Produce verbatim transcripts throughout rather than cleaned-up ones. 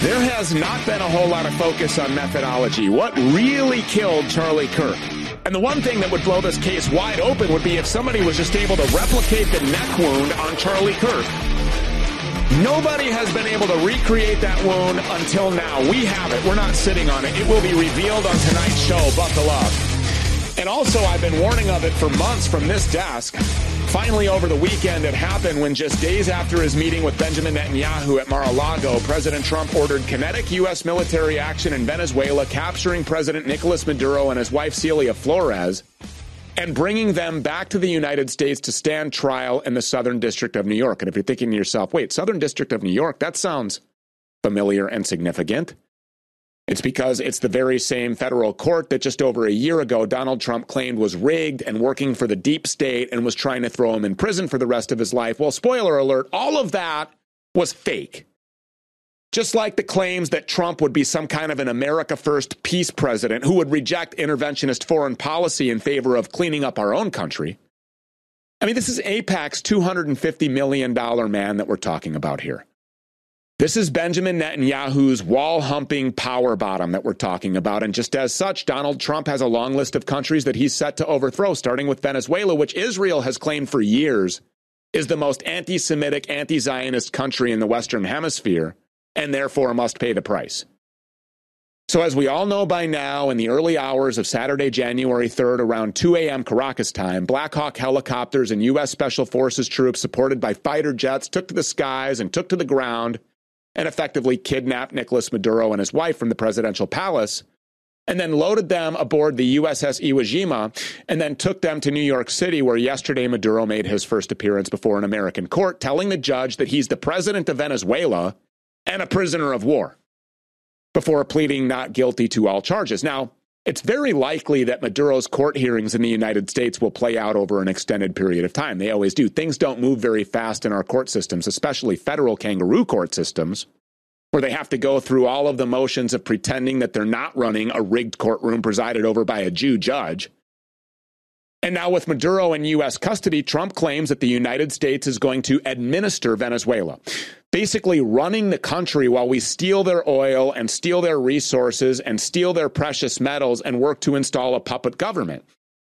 There has not been a whole lot of focus on methodology. What really killed Charlie Kirk? And the one thing that would blow this case wide open would be if somebody was just able to replicate the neck wound on Charlie Kirk. Nobody has been able to recreate that wound until now. We have it. We're not sitting on it. It will be revealed on tonight's show. Buckle up. And also, I've been warning of it for months from this desk. Finally, over the weekend, it happened when just days after his meeting with Benjamin Netanyahu at Mar-a-Lago, President Trump ordered kinetic U S military action in Venezuela, capturing President Nicolas Maduro and his wife Celia Flores, and bringing them back to the United States to stand trial in the Southern District of New York. And if you're thinking to yourself, wait, Southern District of New York, that sounds familiar and significant. It's because it's the very same federal court that just over a year ago Donald Trump claimed was rigged and working for the deep state and was trying to throw him in prison for the rest of his life. Well, spoiler alert, all of that was fake. Just like the claims that Trump would be some kind of an America First peace president who would reject interventionist foreign policy in favor of cleaning up our own country. I mean, this is AIPAC's two hundred fifty million dollars man that we're talking about here. This is Benjamin Netanyahu's wall-humping power bottom that we're talking about. And just as such, Donald Trump has a long list of countries that he's set to overthrow, starting with Venezuela, which Israel has claimed for years is the most anti-Semitic, anti-Zionist country in the Western Hemisphere, and therefore must pay the price. So as we all know by now, in the early hours of Saturday, January third, around two a.m. Caracas time, Black Hawk helicopters and U S Special Forces troops supported by fighter jets took to the skies and took to the ground and effectively kidnapped Nicolas Maduro and his wife from the presidential palace, and then loaded them aboard the U S S Iwo Jima, and then took them to New York City, where yesterday Maduro made his first appearance before an American court, telling the judge that he's the president of Venezuela and a prisoner of war, before pleading not guilty to all charges. Now, it's very likely that Maduro's court hearings in the United States will play out over an extended period of time. They always do. Things don't move very fast in our court systems, especially federal kangaroo court systems, where they have to go through all of the motions of pretending that they're not running a rigged courtroom presided over by a Jew judge. And now with Maduro in U S custody, Trump claims that the United States is going to administer Venezuela, basically running the country while we steal their oil and steal their resources and steal their precious metals and work to install a puppet government.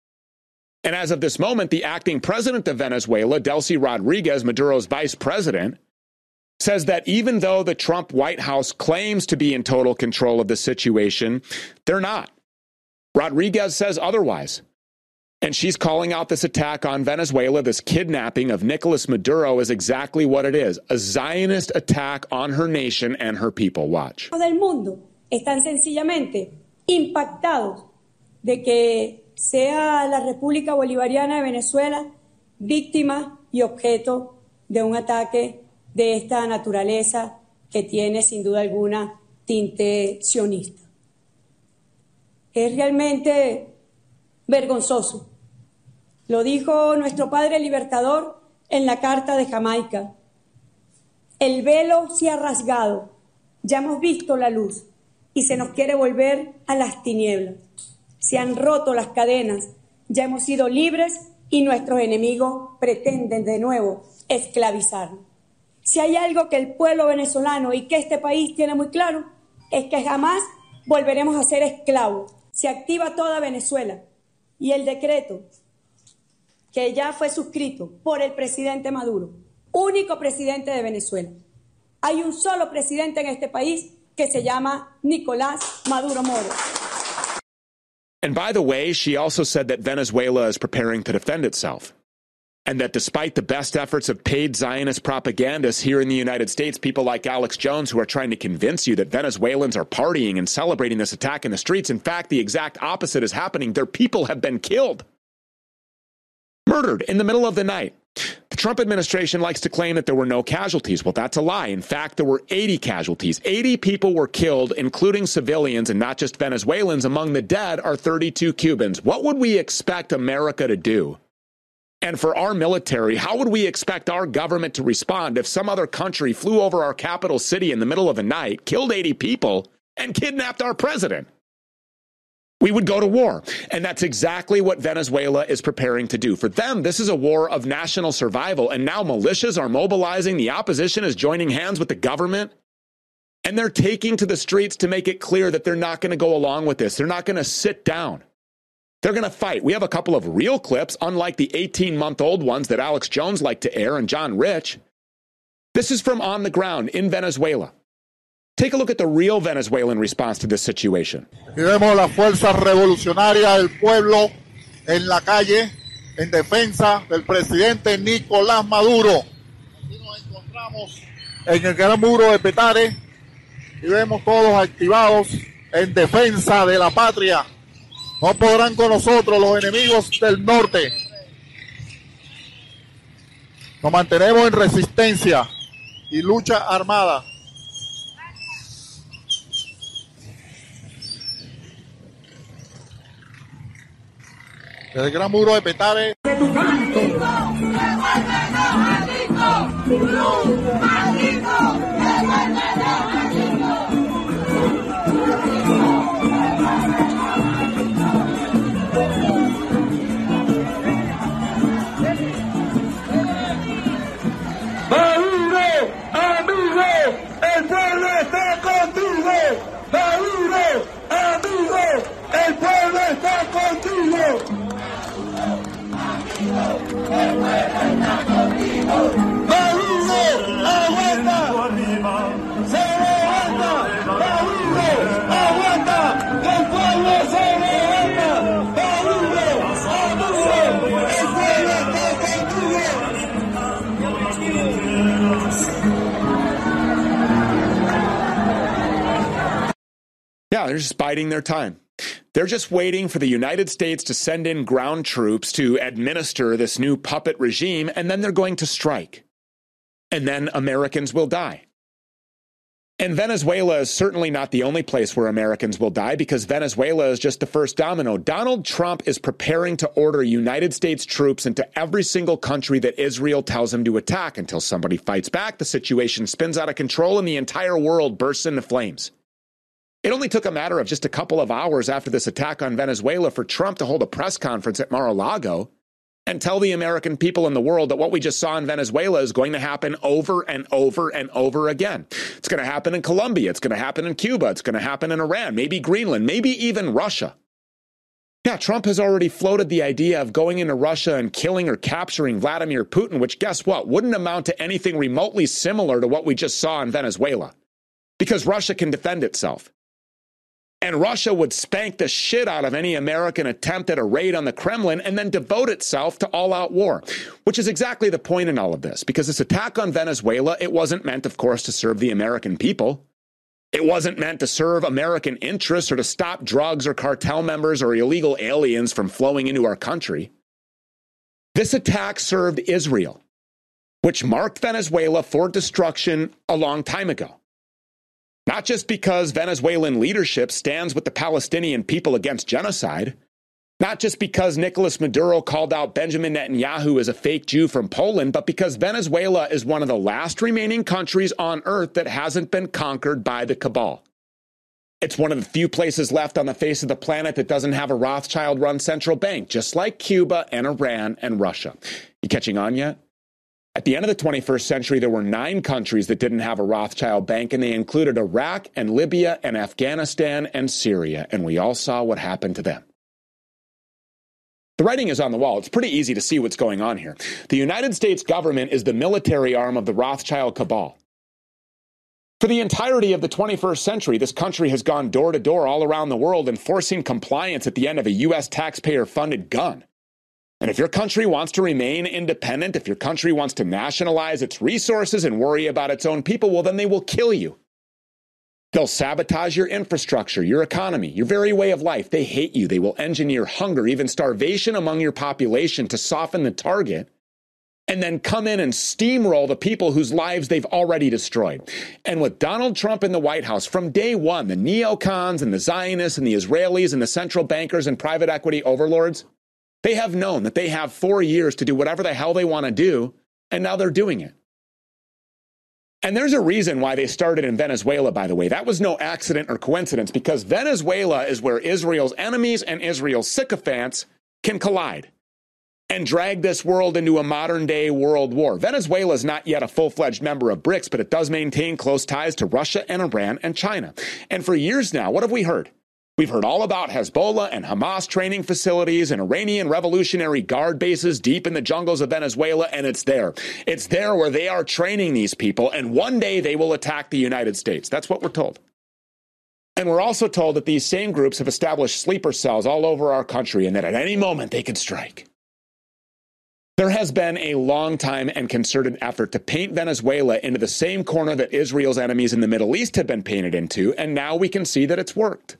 And as of this moment, the acting president of Venezuela, Delcy Rodriguez, Maduro's vice president, says that even though the Trump White House claims to be in total control of the situation, they're not. Rodriguez says otherwise. And she's calling out this attack on Venezuela, this kidnapping of Nicolas Maduro, is exactly what it is, a Zionist attack on her nation and her people. Watch. Del mundo están sencillamente impactados de que sea la República Bolivariana de Venezuela víctima y objeto de un ataque de esta naturaleza que tiene sin duda alguna tinte sionista. Es realmente vergonzoso. Lo dijo nuestro padre libertador en la Carta de Jamaica. El velo se ha rasgado, ya hemos visto la luz y se nos quiere volver a las tinieblas. Se han roto las cadenas, ya hemos sido libres y nuestros enemigos pretenden de nuevo esclavizarnos. Si hay algo que el pueblo venezolano y que este país tiene muy claro, es que jamás volveremos a ser esclavos. Se activa toda Venezuela. Y el decreto que ya fue suscrito por el presidente Maduro, único presidente de Venezuela. Hay un solo presidente en este país que se llama Nicolás Maduro Moro. And by the way, she also said that Venezuela is preparing to defend itself. And that despite the best efforts of paid Zionist propagandists here in the United States, people like Alex Jones who are trying to convince you that Venezuelans are partying and celebrating this attack in the streets, in fact, the exact opposite is happening. Their people have been killed, murdered in the middle of the night. The Trump administration likes to claim that there were no casualties. Well, that's a lie. In fact, there were eighty casualties. eighty people were killed, including civilians and not just Venezuelans. Among the dead are thirty-two Cubans. What would we expect America to do? And for our military, how would we expect our government to respond if some other country flew over our capital city in the middle of the night, killed eighty people, and kidnapped our president? We would go to war. And that's exactly what Venezuela is preparing to do. For them, this is a war of national survival. And now militias are mobilizing. The opposition is joining hands with the government. And they're taking to the streets to make it clear that they're not going to go along with this. They're not going to sit down. They're going to fight. We have a couple of real clips, unlike the eighteen-month-old ones that Alex Jones liked to air and John Rich. This is from on the ground in Venezuela. Take a look at the real Venezuelan response to this situation. Y vemos la fuerza revolucionaria del pueblo en la calle en defensa del presidente Nicolás Maduro. Aquí nos encontramos en el gran muro de Petare y vemos todos activados en defensa de la patria. No podrán con nosotros los enemigos del norte. Nos mantenemos en resistencia y lucha armada. Desde el gran muro de Petare. El pueblo está contigo, Maduro, amigo, el pueblo está contigo. Maduro, aguanta, se levanta, Maduro, aguanta, el pueblo se levanta, Maduro, amigo, el pueblo está contigo. Yeah, they're just biding their time. They're just waiting for the United States to send in ground troops to administer this new puppet regime, and then they're going to strike. And then Americans will die. And Venezuela is certainly not the only place where Americans will die, because Venezuela is just the first domino. Donald Trump is preparing to order United States troops into every single country that Israel tells him to attack. Until somebody fights back, the situation spins out of control, and the entire world bursts into flames. It only took a matter of just a couple of hours after this attack on Venezuela for Trump to hold a press conference at Mar-a-Lago and tell the American people in the world that what we just saw in Venezuela is going to happen over and over and over again. It's going to happen in Colombia. It's going to happen in Cuba. It's going to happen in Iran, maybe Greenland, maybe even Russia. Yeah, Trump has already floated the idea of going into Russia and killing or capturing Vladimir Putin, which, guess what, wouldn't amount to anything remotely similar to what we just saw in Venezuela, because Russia can defend itself. And Russia would spank the shit out of any American attempt at a raid on the Kremlin and then devote itself to all-out war, which is exactly the point in all of this, because this attack on Venezuela, it wasn't meant, of course, to serve the American people. It wasn't meant to serve American interests or to stop drugs or cartel members or illegal aliens from flowing into our country. This attack served Israel, which marked Venezuela for destruction a long time ago. Not just because Venezuelan leadership stands with the Palestinian people against genocide, not just because Nicolas Maduro called out Benjamin Netanyahu as a fake Jew from Poland, but because Venezuela is one of the last remaining countries on earth that hasn't been conquered by the cabal. It's one of the few places left on the face of the planet that doesn't have a Rothschild-run central bank, just like Cuba and Iran and Russia. You catching on yet? At the end of the twenty-first century, there were nine countries that didn't have a Rothschild bank, and they included Iraq and Libya and Afghanistan and Syria, and we all saw what happened to them. The writing is on the wall. It's pretty easy to see what's going on here. The United States government is the military arm of the Rothschild cabal. For the entirety of the twenty-first century, this country has gone door to door all around the world enforcing compliance at the end of a U S taxpayer-funded gun. And if your country wants to remain independent, if your country wants to nationalize its resources and worry about its own people, well, then they will kill you. They'll sabotage your infrastructure, your economy, your very way of life. They hate you. They will engineer hunger, even starvation among your population to soften the target, and then come in and steamroll the people whose lives they've already destroyed. And with Donald Trump in the White House, from day one, the neocons and the Zionists and the Israelis and the central bankers and private equity overlords, they have known that they have four years to do whatever the hell they want to do, and now they're doing it. And there's a reason why they started in Venezuela, by the way. That was no accident or coincidence, because Venezuela is where Israel's enemies and Israel's sycophants can collide. and drag this world into a modern-day world war. Venezuela is not yet a full-fledged member of BRICS, but it does maintain close ties to Russia and Iran and China. And for years now, what have we heard? We've heard all about Hezbollah and Hamas training facilities and Iranian Revolutionary Guard bases deep in the jungles of Venezuela, and it's there. It's there where they are training these people, and one day they will attack the United States. That's what we're told. And we're also told that these same groups have established sleeper cells all over our country and that at any moment they could strike. There has been a long time and concerted effort to paint Venezuela into the same corner that Israel's enemies in the Middle East have been painted into, and now we can see that it's worked.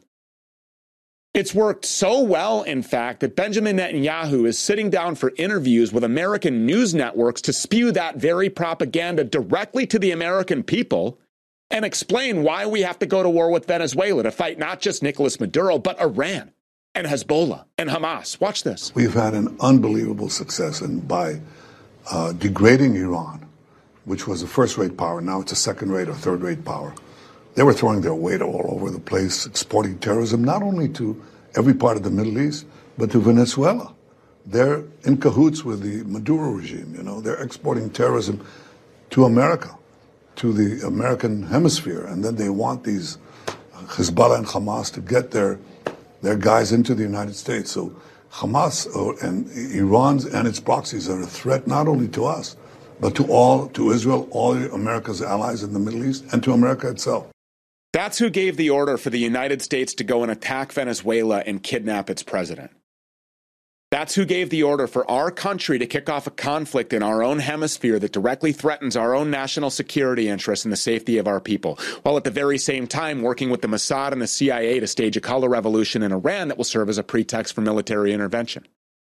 It's worked so well, in fact, that Benjamin Netanyahu is sitting down for interviews with American news networks to spew that very propaganda directly to the American people and explain why we have to go to war with Venezuela to fight not just Nicolas Maduro, but Iran and Hezbollah and Hamas. Watch this. We've had an unbelievable success in by uh, degrading Iran, which was a first-rate power. Now it's a second-rate or third-rate power. They were throwing their weight all over the place, exporting terrorism, not only to every part of the Middle East, but to Venezuela. They're in cahoots with the Maduro regime, you know. They're exporting terrorism to America, to the American hemisphere, and then they want these Hezbollah and Hamas to get their their guys into the United States. So Hamas and Iran's and its proxies are a threat not only to us, but to all, to Israel, all America's allies in the Middle East, and to America itself. That's who gave the order for the United States to go and attack Venezuela and kidnap its president. That's who gave the order for our country to kick off a conflict in our own hemisphere that directly threatens our own national security interests and the safety of our people, while at the very same time working with the Mossad and the C I A to stage a color revolution in Iran that will serve as a pretext for military intervention.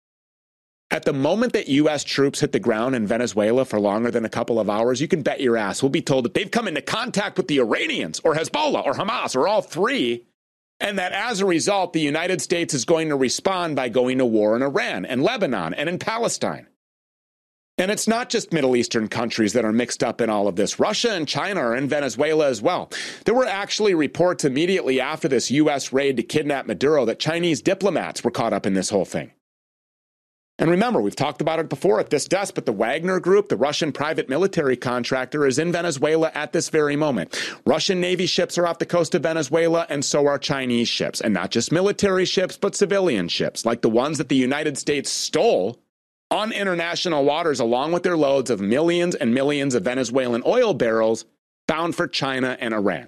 At the moment that U S troops hit the ground in Venezuela for longer than a couple of hours, you can bet your ass we'll be told that they've come into contact with the Iranians or Hezbollah or Hamas or all three, and that as a result, the United States is going to respond by going to war in Iran and Lebanon and in Palestine. And it's not just Middle Eastern countries that are mixed up in all of this. Russia and China are in Venezuela as well. There were actually reports immediately after this U S raid to kidnap Maduro that Chinese diplomats were caught up in this whole thing. And remember, we've talked about it before at this desk, but the Wagner Group, the Russian private military contractor, is in Venezuela at this very moment. Russian Navy ships are off the coast of Venezuela, and so are Chinese ships. And not just military ships, but civilian ships, like the ones that the United States stole on international waters, along with their loads of millions and millions of Venezuelan oil barrels bound for China and Iran.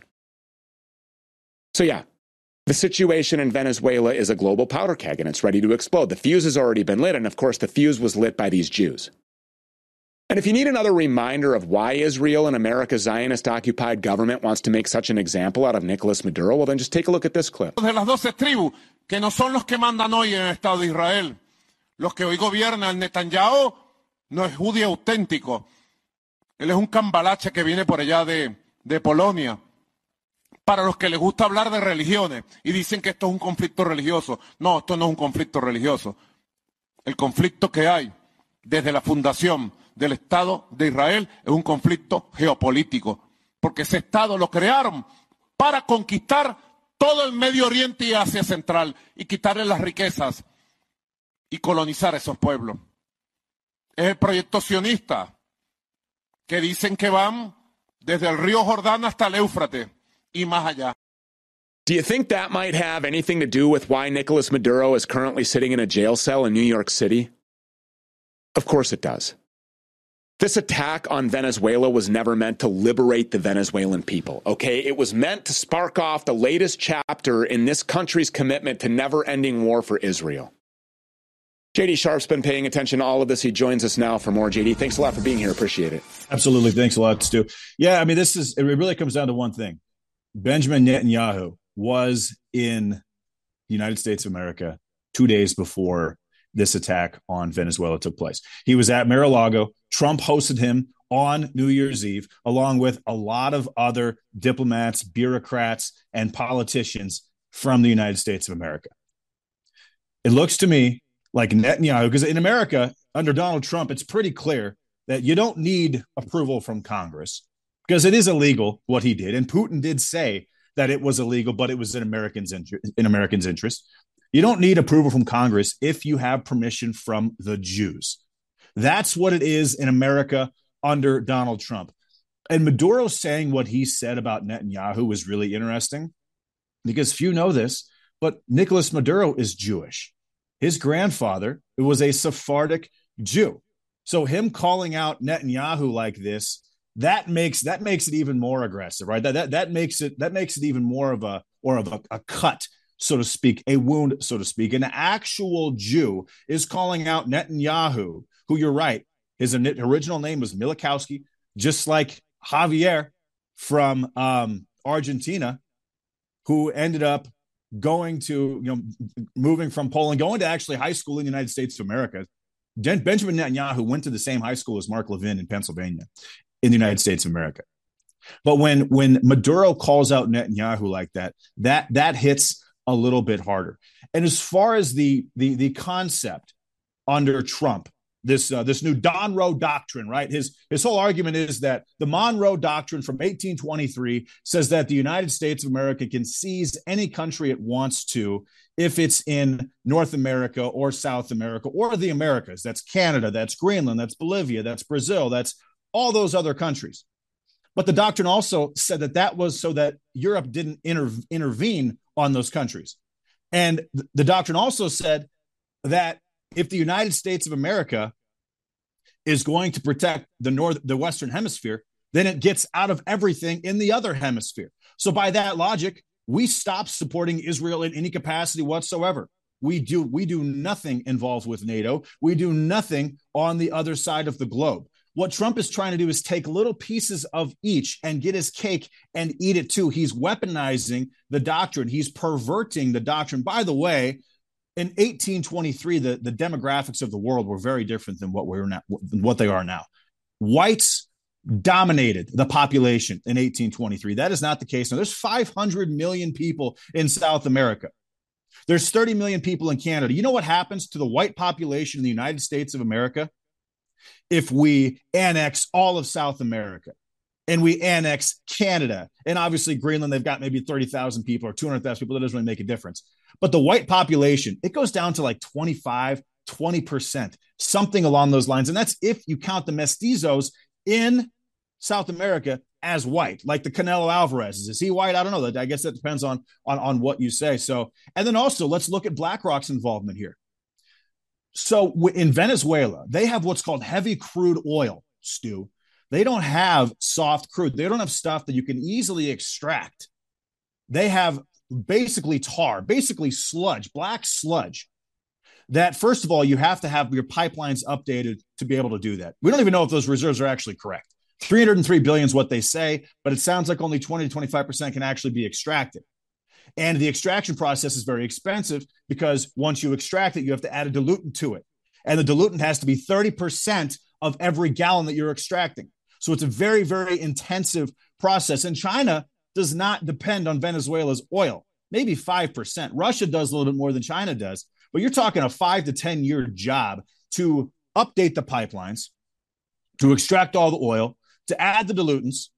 So yeah. The situation in Venezuela is a global powder keg, and it's ready to explode. The fuse has already been lit, and of course the fuse was lit by these Jews. And if you need another reminder of why Israel and America's Zionist-occupied government wants to make such an example out of Nicolas Maduro, well then just take a look at this clip. De las doce tribus, que no son los que mandan hoy en el Estado de Israel. Los que hoy gobiernan Netanyahu no es judío auténtico. Él es un cambalache que viene por allá de, de Polonia. Para los que les gusta hablar de religiones y dicen que esto es un conflicto religioso. No, esto no es un conflicto religioso. El conflicto que hay desde la fundación del Estado de Israel es un conflicto geopolítico, porque ese Estado lo crearon para conquistar todo el Medio Oriente y Asia Central y quitarle las riquezas y colonizar esos pueblos. Es el proyecto sionista, que dicen que van desde el río Jordán hasta el Éufrates. Do you think that might have anything to do with why Nicolas Maduro is currently sitting in a jail cell in New York City? Of course it does. This attack on Venezuela was never meant to liberate the Venezuelan people, okay? It was meant to spark off the latest chapter in this country's commitment to never-ending war for Israel. J D Sharp's been paying attention to all of this. He joins us now for more. J D, thanks a lot for being here. Appreciate it. Absolutely. Thanks a lot, Stu. Yeah, I mean, this is, it really comes down to one thing. Benjamin Netanyahu was in the United States of America two days before this attack on Venezuela took place. He was at Mar-a-Lago. Trump hosted him on New Year's Eve, along with a lot of other diplomats, bureaucrats, and politicians from the United States of America. It looks to me like Netanyahu, because in America, under Donald Trump, it's pretty clear that you don't need approval from Congress, because it is illegal what he did. And Putin did say that it was illegal, but it was in Americans' interest, in Americans' interest. You don't need approval from Congress if you have permission from the Jews. That's what it is in America under Donald Trump. And Maduro saying what he said about Netanyahu was really interesting because few know this, but Nicolas Maduro is Jewish. His grandfather was a Sephardic Jew. So him calling out Netanyahu like this, that makes that makes it even more aggressive, right? That that that makes it that makes it even more of a or of a, a cut, so to speak, a wound, so to speak. An actual Jew is calling out Netanyahu, who, you're right, his original name was Milikowski, just like Javier from um, Argentina, who ended up going to, you know, moving from Poland, going to actually high school in the United States of America. Benjamin Netanyahu went to the same high school as Mark Levin in Pennsylvania in the United States of America. But when when Maduro calls out Netanyahu like that, that that hits a little bit harder. And as far as the the the concept under Trump, this uh, this new Monroe Doctrine, right? His his whole argument is that the Monroe Doctrine from eighteen twenty-three says that the United States of America can seize any country it wants to if it's in North America or South America or the Americas. That's Canada, that's Greenland, that's Bolivia, that's Brazil, that's all those other countries. But the doctrine also said that that was so that Europe didn't inter- intervene on those countries. And th- the doctrine also said that if the United States of America is going to protect the North, the Western Hemisphere, then it gets out of everything in the other hemisphere. So by that logic, we stop supporting Israel in any capacity whatsoever. We do, we do nothing involved with NATO. We do nothing on the other side of the globe. What Trump is trying to do is take little pieces of each and get his cake and eat it too. He's weaponizing the doctrine. He's perverting the doctrine. By the way, in eighteen twenty-three, the, the demographics of the world were very different than what we're now, what they are now. Whites dominated the population in eighteen twenty-three. That is not the case now. There's five hundred million people in South America. There's thirty million people in Canada. You know what happens to the white population in the United States of America if we annex all of South America and we annex Canada? And obviously Greenland, they've got maybe thirty thousand people or two hundred thousand people. That doesn't really make a difference. But the white population, it goes down to like twenty-five, twenty percent, something along those lines. And that's if you count the mestizos in South America as white, like the Canelo Alvarez. Is he white? I don't know. I guess that depends on, on, on what you say. So, and then also let's look at BlackRock's involvement here. So in Venezuela, they have what's called heavy crude oil, Stu. They don't have soft crude. They don't have stuff that you can easily extract. They have basically tar, basically sludge, black sludge, that first of all, you have to have your pipelines updated to be able to do that. We don't even know if those reserves are actually correct. three hundred three billion is what they say, but it sounds like only twenty to twenty-five percent can actually be extracted. And the extraction process is very expensive because once you extract it, you have to add a diluent to it. And the diluent has to be thirty percent of every gallon that you're extracting. So it's a very, very intensive process. And China does not depend on Venezuela's oil, maybe five percent. Russia does a little bit more than China does. But you're talking a five to ten year job to update the pipelines, to extract all the oil, to add the dilutants.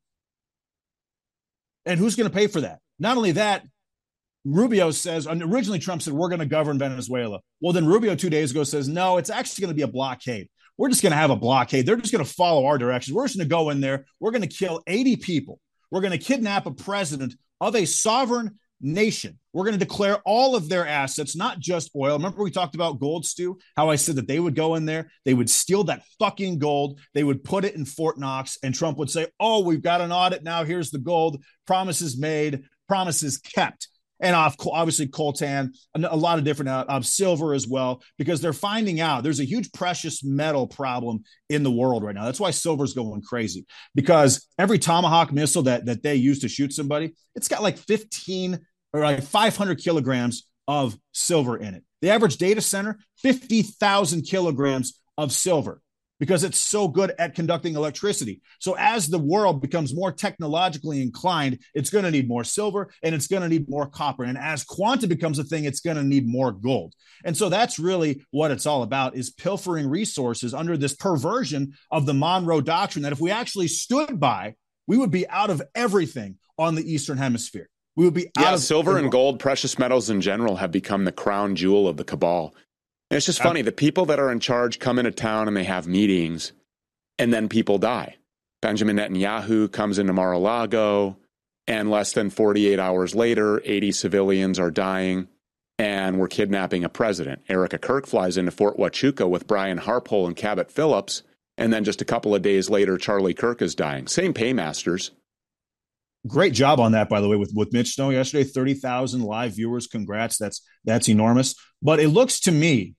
And who's going to pay for that? Not only that, Rubio says, originally Trump said, we're going to govern Venezuela. Well, then Rubio two days ago says, no, it's actually going to be a blockade. We're just going to have a blockade. They're just going to follow our directions. We're just going to go in there. We're going to kill eighty people. We're going to kidnap a president of a sovereign nation. We're going to declare all of their assets, not just oil. Remember we talked about gold, Stu? How I said that they would go in there, they would steal that fucking gold, they would put it in Fort Knox, and Trump would say, oh, we've got an audit now, here's the gold, promises made, promises kept. And obviously coltan, a lot of different uh, silver as well, because they're finding out there's a huge precious metal problem in the world right now. That's why silver's going crazy, because every Tomahawk missile that, that they use to shoot somebody, it's got like fifteen or like five hundred kilograms of silver in it. The average data center, fifty thousand kilograms of silver, because it's so good at conducting electricity. So as the world becomes more technologically inclined, it's going to need more silver and it's going to need more copper. And as quantum becomes a thing, it's going to need more gold. And so that's really what it's all about, is pilfering resources under this perversion of the Monroe Doctrine, that if we actually stood by, we would be out of everything on the Eastern Hemisphere. We would be out yeah, of silver and gold, precious metals in general have become the crown jewel of the cabal. And it's just funny. The people that are in charge come into town and they have meetings, and then people die. Benjamin Netanyahu comes into Mar-a-Lago, and less than forty-eight hours later, eighty civilians are dying, and we're kidnapping a president. Erica Kirk flies into Fort Huachuca with Brian Harpole and Cabot Phillips, and then just a couple of days later, Charlie Kirk is dying. Same paymasters. Great job on that, by the way, with, with Mitch Snow yesterday. thirty thousand live viewers. Congrats. That's that's enormous. But it looks to me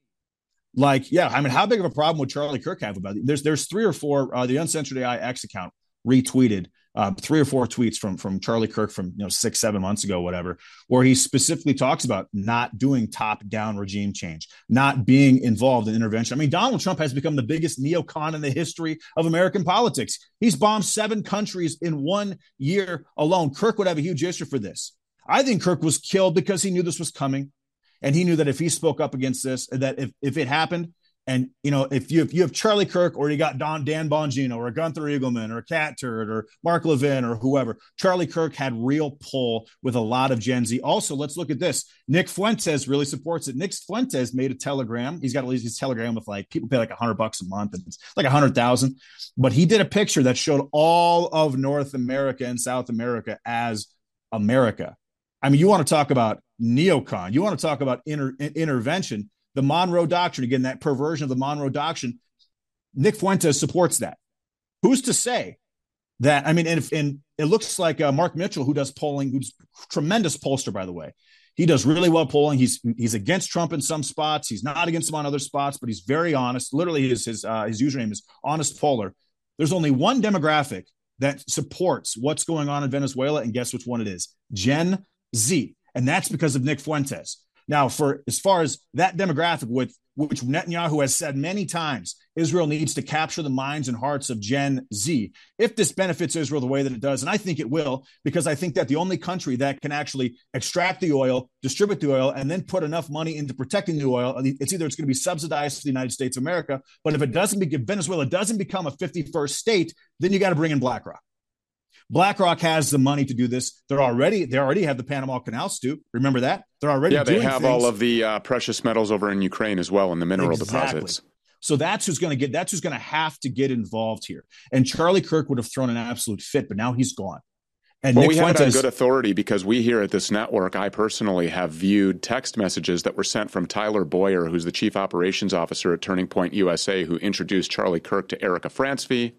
like, yeah, I mean, how big of a problem would Charlie Kirk have about it? There's there's three or four, uh, the Uncensored A I X account retweeted uh, three or four tweets from from Charlie Kirk from you know six, seven months ago, whatever, where he specifically talks about not doing top-down regime change, not being involved in intervention. I mean, Donald Trump has become the biggest neocon in the history of American politics. He's bombed seven countries in one year alone. Kirk would have a huge issue for this. I think Kirk was killed because he knew this was coming, and he knew that if he spoke up against this, that if, if it happened, and, you know, if you, if you have Charlie Kirk or you got Don, Dan Bongino or Gunther Eagleman or Cat Turd or Mark Levin or whoever, Charlie Kirk had real pull with a lot of Gen Z. Also, let's look at this. Nick Fuentes really supports it. Nick Fuentes made a telegram. He's got at least his telegram with like people pay like a hundred bucks a month and it's like a hundred thousand. But he did a picture that showed all of North America and South America as America. I mean, you want to talk about neocon. You want to talk about inter, intervention. The Monroe Doctrine, again, that perversion of the Monroe Doctrine, Nick Fuentes supports that. Who's to say that? I mean, and, if, and it looks like uh, Mark Mitchell, who does polling, who's a tremendous pollster, by the way. He does really well polling. He's he's against Trump in some spots. He's not against him on other spots, but he's very honest. Literally, his his, uh, his username is Honest Poller. There's only one demographic that supports what's going on in Venezuela, and guess which one it is? Gen Z. And that's because of Nick Fuentes. Now, for as far as that demographic, with which Netanyahu has said many times, Israel needs to capture the minds and hearts of Gen Z. If this benefits Israel the way that it does, and I think it will, because I think that the only country that can actually extract the oil, distribute the oil, and then put enough money into protecting the oil, it's either it's going to be subsidized for the United States of America, but if it doesn't, if Venezuela doesn't become a fifty-first state, then you got to bring in BlackRock. BlackRock has the money to do this. They're already they already have the Panama Canal, Stu. Remember that? They're already yeah. They doing have things. all of the uh, precious metals over in Ukraine as well, and the mineral exactly. deposits. So that's who's going to get. That's who's going to have to get involved here. And Charlie Kirk would have thrown an absolute fit, but now he's gone. And well, Nick we have Fuentes, it on good authority because we here at this network, I personally have viewed text messages that were sent from Tyler Boyer, who's the chief operations officer at Turning Point U S A, who introduced Charlie Kirk to Erica Francevy.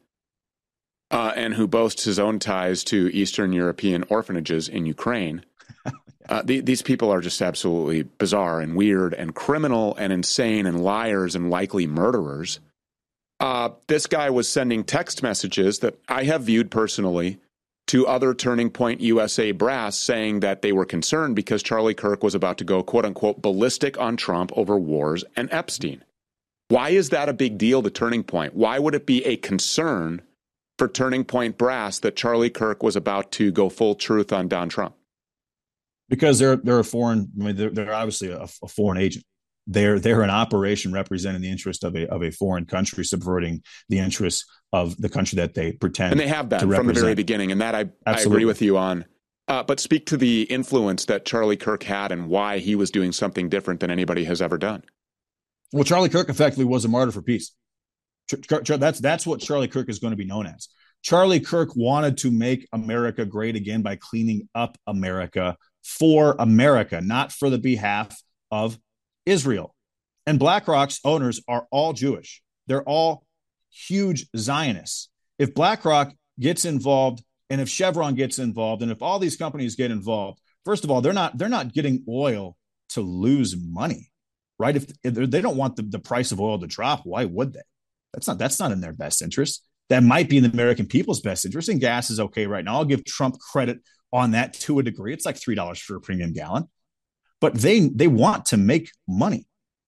Uh, and who boasts his own ties to Eastern European orphanages in Ukraine. Uh, the, these people are just absolutely bizarre and weird and criminal and insane and liars and likely murderers. Uh, this guy was sending text messages that I have viewed personally to other Turning Point U S A brass saying that they were concerned because Charlie Kirk was about to go, quote unquote, ballistic on Trump over wars and Epstein. Why is that a big deal to Turning Point? Why would it be a concern for Turning Point brass that Charlie Kirk was about to go full truth on Don Trump? Because they're they're a foreign. I mean, they're, they're obviously a, a foreign agent. They're they're an operation representing the interest of a of a foreign country, subverting the interests of the country that they pretend. And they have that from the very beginning, and that I, I agree with you on. Uh, but speak to the influence that Charlie Kirk had and why he was doing something different than anybody has ever done. Well, Charlie Kirk effectively was a martyr for peace. That's that's what Charlie Kirk is going to be known as. Charlie Kirk wanted to make America great again by cleaning up America for America, not for the behalf of Israel. And BlackRock's owners are all Jewish. They're all huge Zionists. If BlackRock gets involved, and if Chevron gets involved, and if all these companies get involved, first of all, they're not they're not getting oil to lose money, right? If, if they don't want the, the price of oil to drop, why would they? That's not that's not in their best interest. That might be in the American people's best interest. And gas is okay right now. I'll give Trump credit on that to a degree. It's like three dollars for a premium gallon. But they they want to make money.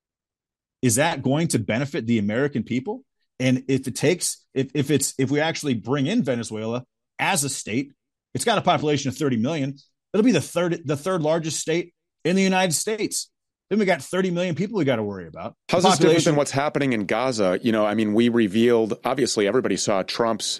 Is that going to benefit the American people? And if it takes, if if it's if we actually bring in Venezuela as a state, it's got a population of thirty million. It'll be the third the third largest state in the United States. Then we got thirty million people we got to worry about. How's this different than what's happening in Gaza? You know, I mean, we revealed, obviously, everybody saw Trump's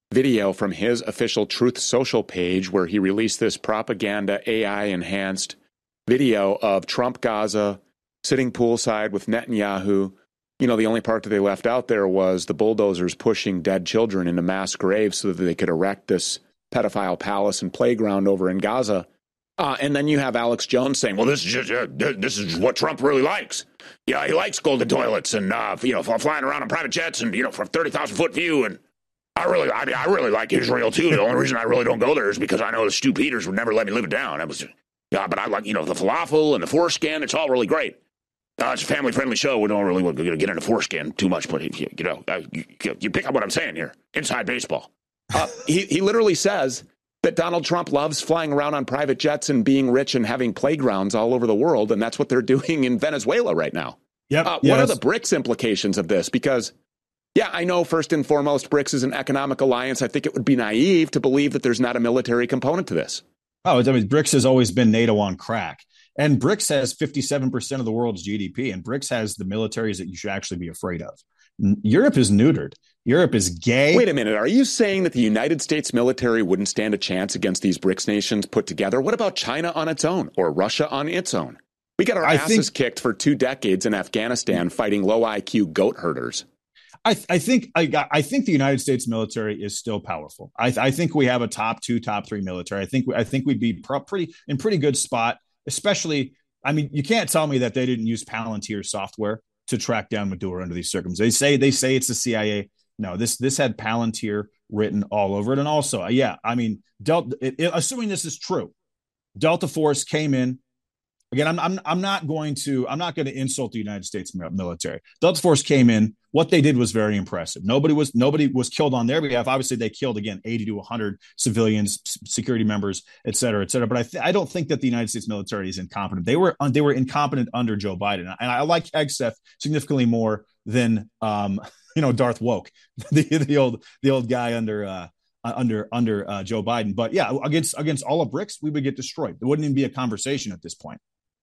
video from his official Truth Social page where he released this propaganda A I-enhanced video of Trump Gaza sitting poolside with Netanyahu. You know, the only part that they left out there was the bulldozers pushing dead children into mass graves so that they could erect this pedophile palace and playground over in Gaza. Uh, and then you have Alex Jones saying, well, this is just, uh, this is what Trump really likes. Yeah, he likes golden toilets and, uh, you know, flying around on private jets and, you know, from thirty thousand foot view. And I really, I mean, I really like Israel, too. The only reason I really don't go there is because I know the Stu Peters would never let me live it down. I was, yeah, but I like, you know, the falafel and the foreskin. It's all really great. Uh, it's a family-friendly show. We don't really want to get into foreskin too much, but, you, you know, uh, you, you pick up what I'm saying here. Inside baseball. Uh, he, he literally says that Donald Trump loves flying around on private jets and being rich and having playgrounds all over the world, and that's what they're doing in Venezuela right now. Yep. Uh, yes. What are the BRICS implications of this? Because, yeah, I know first and foremost BRICS is an economic alliance. I think it would be naive to believe that there's not a military component to this. Oh, I mean, BRICS has always been NATO on crack. And BRICS has fifty-seven percent of the world's G D P, and BRICS has the militaries that you should actually be afraid of. Europe is neutered. Europe is gay. Wait a minute. Are you saying that the United States military wouldn't stand a chance against these BRICS nations put together? What about China on its own or Russia on its own? We got our I asses think, kicked for two decades in Afghanistan fighting low I Q goat herders. I, I think I, I think the United States military is still powerful. I, I think we have a top two, top three military. I think I think we'd be pro- pretty in pretty good spot. Especially, I mean, you can't tell me that they didn't use Palantir software to track down Maduro under these circumstances. They say they say it's the C I A. No, this this had Palantir written all over it. And also, yeah, I mean, Delta, it, it, assuming this is true, Delta Force came in. Again, I'm I'm I'm not going to I'm not going to insult the United States military. Delta Force came in. What they did was very impressive. Nobody was nobody was killed on their behalf. Obviously, they killed again eighty to one hundred civilians, security members, et cetera, et cetera. But I th- I don't think that the United States military is incompetent. They were they were incompetent under Joe Biden, and I like Hegseth significantly more than um you know Darth Woke, the the old the old guy under uh under under uh, Joe Biden. But yeah, against against all of BRICS, we would get destroyed. There wouldn't even be a conversation at this point.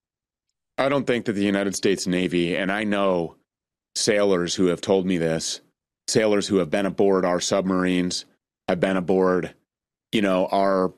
I don't think that the United States Navy, and I know sailors who have told me this, sailors who have been aboard our submarines, have been aboard, you know, our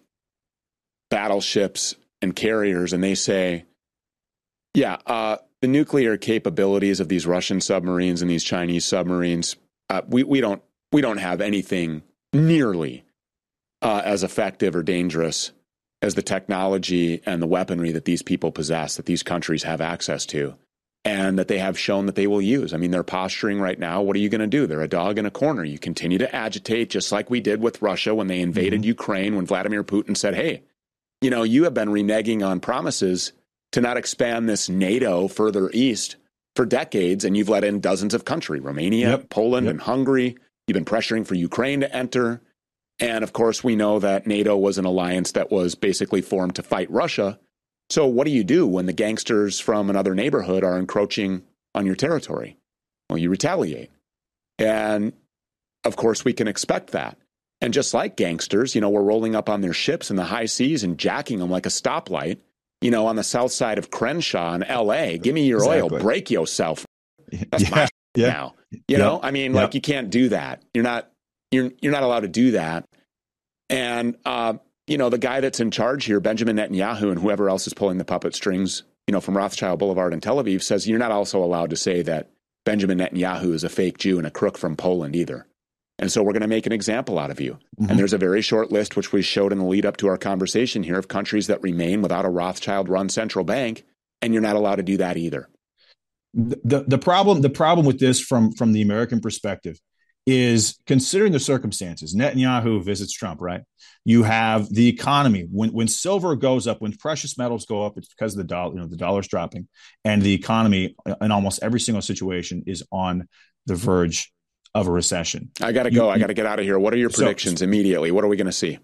battleships and carriers, and they say, yeah, uh, the nuclear capabilities of these Russian submarines and these Chinese submarines, uh, we, we don't we don't have anything nearly uh, as effective or dangerous as the technology and the weaponry that these people possess, that these countries have access to, and that they have shown that they will use. I mean, they're posturing right now. What are you going to do? They're a dog in a corner. You continue to agitate, just like we did with Russia when they invaded mm-hmm. Ukraine, when Vladimir Putin said, hey, you know, you have been reneging on promises to not expand this NATO further east for decades, and you've let in dozens of countries, Romania, yep. Poland, yep. and Hungary. You've been pressuring for Ukraine to enter. And, of course, we know that NATO was an alliance that was basically formed to fight Russia. So what do you do when the gangsters from another neighborhood are encroaching on your territory? Well, you retaliate. And, of course, we can expect that. And just like gangsters, you know, we're rolling up on their ships in the high seas and jacking them like a stoplight, you know, on the south side of Crenshaw in L A. Give me your exactly. oil. Break yourself. That's yeah, my yeah. now. You yeah. know, I mean, yeah. like, you can't do that. You're not. You're you're not allowed to do that. And, uh, you know, the guy that's in charge here, Benjamin Netanyahu, and whoever else is pulling the puppet strings, you know, from Rothschild Boulevard in Tel Aviv, says you're not also allowed to say that Benjamin Netanyahu is a fake Jew and a crook from Poland either. And so we're going to make an example out of you. Mm-hmm. And there's a very short list, which we showed in the lead up to our conversation here, of countries that remain without a Rothschild-run central bank, and you're not allowed to do that either. The, the, the problem the problem with this from, from the American perspective is considering the circumstances. Netanyahu visits Trump, right? You have the economy. When when silver goes up, when precious metals go up, it's because of the dollar, you know, the dollar's dropping. And the economy in almost every single situation is on the verge of a recession. I got to go. I got to get out of here. What are your predictions so, immediately? What are we going to see?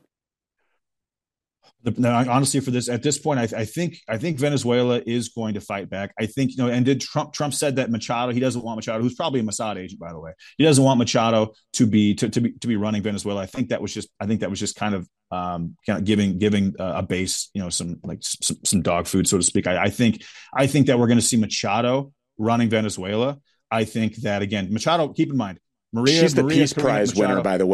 The, honestly, for this at this point, I, I think I think Venezuela is going to fight back. I think, you know, and did Trump Trump said that Machado, he doesn't want Machado, who's probably a Mossad agent, by the way. He doesn't want Machado to be to, to be to be running Venezuela. I think that was just I think that was just kind of um, kind of giving giving uh, a base, you know, some like some, some dog food, so to speak. I, I think I think that we're going to see Machado running Venezuela. I think that, again, Machado. Keep in mind, Maria. She's the Maria Peace Corina Prize Machado, winner, by the way.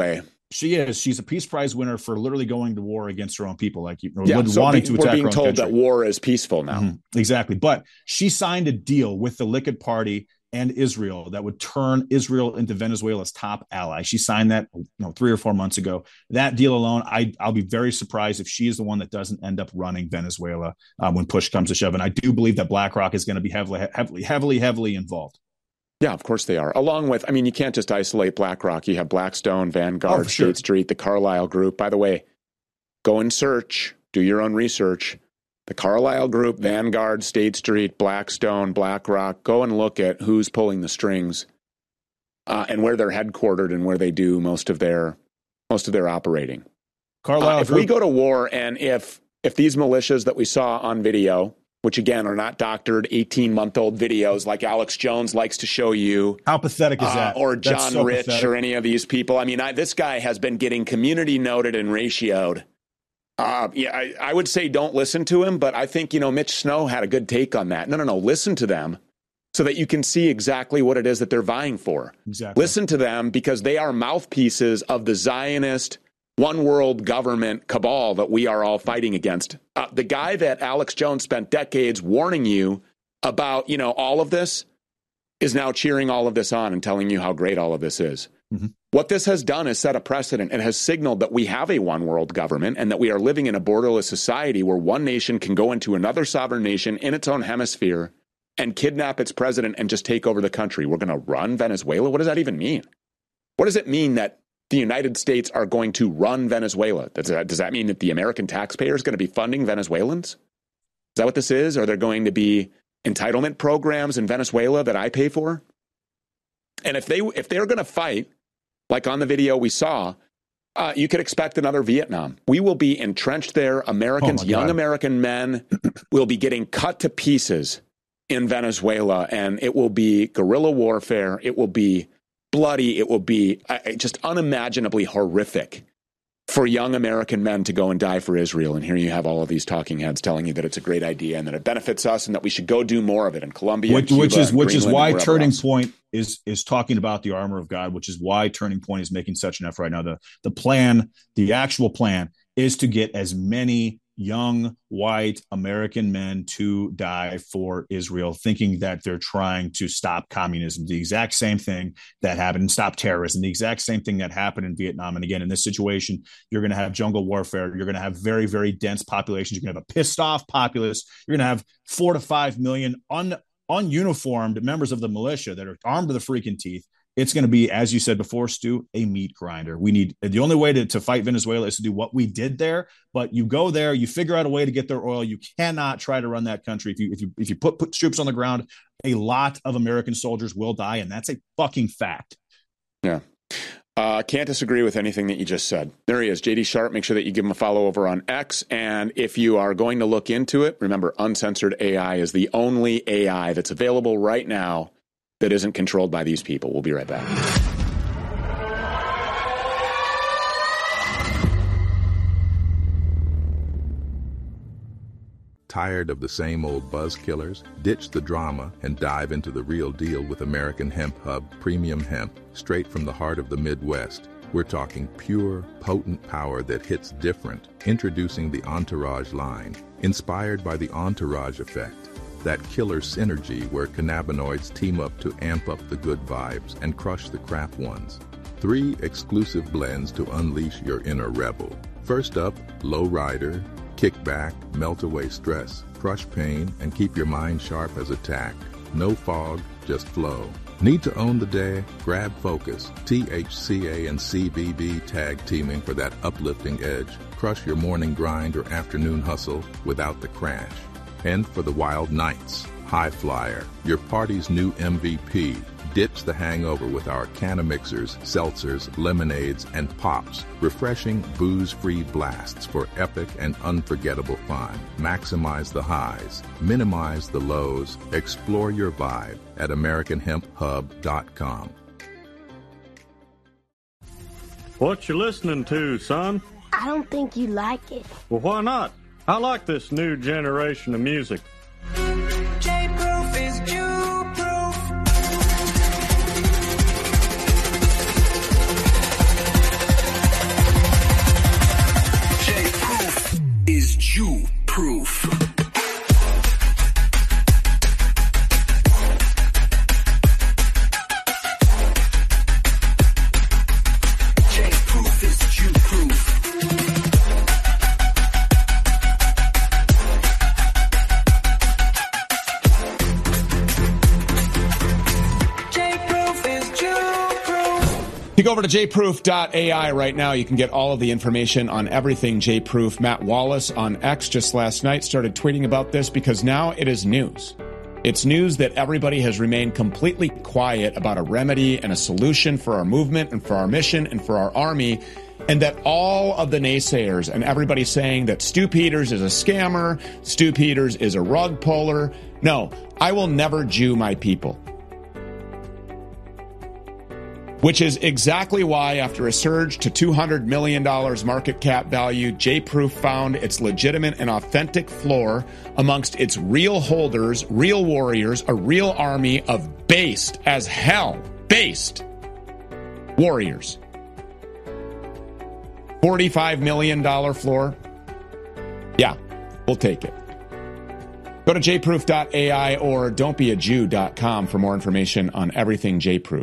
She is. She's a Peace Prize winner for literally going to war against her own people, like you know, yeah, so wanting be, to we're attack being her own told country. that war is peaceful now. Mm-hmm. Exactly. But she signed a deal with the Likud Party and Israel that would turn Israel into Venezuela's top ally. She signed that you know, three or four months ago. That deal alone, I, I'll be very surprised if she is the one that doesn't end up running Venezuela uh, when push comes to shove. And I do believe that BlackRock is going to be heavily, heavily, heavily, heavily involved. Yeah, of course they are. Along with, I mean, you can't just isolate BlackRock. You have Blackstone, Vanguard, oh, State sure. Street, the Carlyle Group. By the way, go and search, do your own research. The Carlyle Group, Vanguard, State Street, Blackstone, BlackRock. Go and look at who's pulling the strings uh, and where they're headquartered and where they do most of their most of their operating. Carlyle uh, if Group. we go to war, and if if these militias that we saw on video, which again are not doctored eighteen-month-old videos like Alex Jones likes to show you. How pathetic is that? Uh, or That's John so Rich pathetic. or any of these people. I mean, I, this guy has been getting community noted and ratioed. Uh, yeah, I, I would say don't listen to him, but I think, you know, Mitch Snow had a good take on that. No, no, no, listen to them so that you can see exactly what it is that they're vying for. Exactly. Listen to them because they are mouthpieces of the Zionist one world government cabal that we are all fighting against. Uh, the guy that Alex Jones spent decades warning you about, you know, all of this is now cheering all of this on and telling you how great all of this is. Mm-hmm. What this has done is set a precedent and has signaled that we have a one world government and that we are living in a borderless society where one nation can go into another sovereign nation in its own hemisphere and kidnap its president and just take over the country. We're going to run Venezuela? What does that even mean? What does it mean that the United States are going to run Venezuela? Does that, does that mean that the American taxpayer is going to be funding Venezuelans? Is that what this is? Are there going to be entitlement programs in Venezuela that I pay for? And if they if they're going to fight, like on the video we saw, uh, you could expect another Vietnam. We will be entrenched there. Americans, Oh young God. American men will be getting cut to pieces in Venezuela, and it will be guerrilla warfare. It will be bloody. It will be uh, just unimaginably horrific for young American men to go and die for Israel. And here you have all of these talking heads telling you that it's a great idea and that it benefits us and that we should go do more of it in Colombia, Which, Cuba, which is and which is Greenland, why and wherever Turning else. Point is is talking about the armor of God, which is why Turning Point is making such an effort right now. The the plan, the actual plan, is to get as many young white American men to die for Israel, thinking that they're trying to stop communism. The exact same thing that happened, and stop terrorism. The exact same thing that happened in Vietnam. And again, in this situation, you're going to have jungle warfare. You're going to have very, very dense populations. You're going to have a pissed off populace. You're going to have four to five million un ununiformed members of the militia that are armed to the freaking teeth. It's going to be, as you said before, Stu, a meat grinder. We need the only way to, to fight Venezuela is to do what we did there. But you go there, you figure out a way to get their oil. You cannot try to run that country. If you if you if you put, put troops on the ground, a lot of American soldiers will die, and that's a fucking fact. Yeah. Uh, can't disagree with anything that you just said. There he is, J D Sharp. Make sure that you give him a follow over on X. And if you are going to look into it, remember, uncensored A I is the only A I that's available right now that isn't controlled by these people. We'll be right back. Tired of the same old buzz killers? Ditch the drama and dive into the real deal with American Hemp Hub Premium Hemp, straight from the heart of the Midwest. We're talking pure, potent power that hits different. Introducing the Entourage line, inspired by the Entourage effect. That killer synergy where cannabinoids team up to amp up the good vibes and crush the crap ones. Three exclusive blends to unleash your inner rebel. First up, Low Rider, kick back, melt away stress, crush pain, and keep your mind sharp as a tack. No fog, just flow. Need to own the day? Grab Focus. T H C A and C B D tag teaming for that uplifting edge. Crush your morning grind or afternoon hustle without the crash. And for the wild nights, High Flyer, your party's new M V P. Ditch the hangover with our canna mixers, seltzers, lemonades, and pops. Refreshing, booze-free blasts for epic and unforgettable fun. Maximize the highs, minimize the lows. Explore your vibe at American Hemp Hub dot com. What you listening to, son? I don't think you like it. Well, why not? I like this new generation of music. J-Proof is Jew-proof. Jew-proof. J-Proof is Jew-proof. J-Proof is Jew-proof. If you go over to j proof dot a i right now, you can get all of the information on everything J-Proof. Matt Wallace on X just last night started tweeting about this because now it is news. It's news that everybody has remained completely quiet about a remedy and a solution for our movement and for our mission and for our army, and that all of the naysayers and everybody saying that Stu Peters is a scammer, Stu Peters is a rug puller. No, I will never Jew my people. Which is exactly why, after a surge to two hundred million dollars market cap value, J-Proof found its legitimate and authentic floor amongst its real holders, real warriors, a real army of based as hell, based warriors. forty-five million dollars floor. Yeah, we'll take it. Go to j proof dot a i or don't be a jew dot com for more information on everything J-Proof.